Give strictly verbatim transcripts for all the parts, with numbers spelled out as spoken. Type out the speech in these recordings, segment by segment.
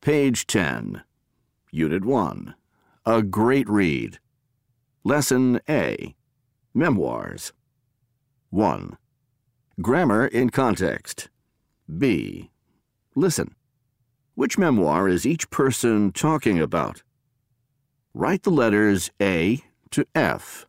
Page ten. Unit one. A Great Read. Lesson A. Memoirs. one. Grammar in context. B. Listen. Which memoir is each person talking about? Write the letters A to F.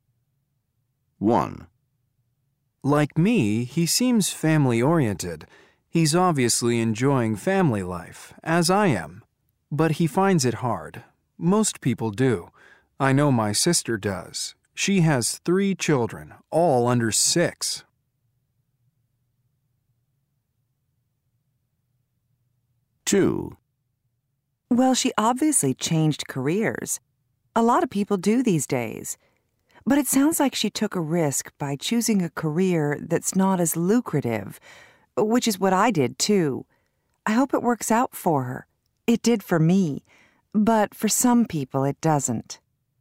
one. Like me, he seems family-oriented. He's obviously enjoying family life, as I am. But he finds it hard. Most people do. I know my sister does. She has three children, all under six. two. Well, she obviously changed careers. A lot of people do these days. But it sounds like she took a risk by choosing a career that's not as lucrative, which is what I did too. I hope it works out for her. It did for me, but for some people it doesn't.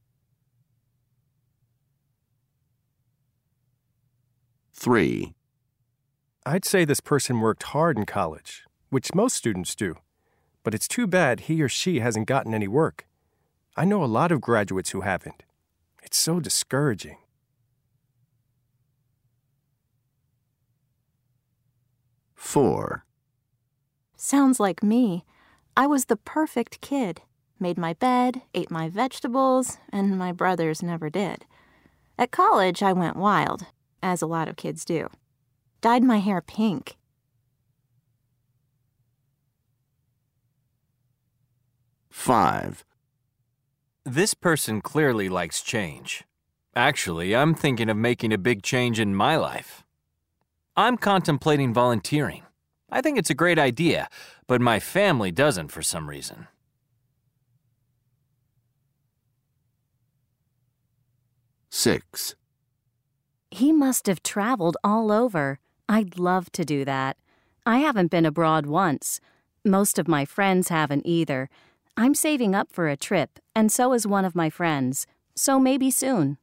three. I'd say this person worked hard in college, which most students do, but it's too bad he or she hasn't gotten any work. I know a lot of graduates who haven't. It's so discouraging. four. Sounds like me. I was the perfect kid. Made my bed, ate my vegetables, and my brothers never did. At college, I went wild, as a lot of kids do. Dyed my hair pink. five. This person clearly likes change. Actually, I'm thinking of making a big change in my life. I'm contemplating volunteering. I think it's a great idea, but my family doesn't for some reason. six. He must have traveled all over. I'd love to do that. I haven't been abroad once. Most of my friends haven't either. I'm saving up for a trip, and so is one of my friends. So maybe soon.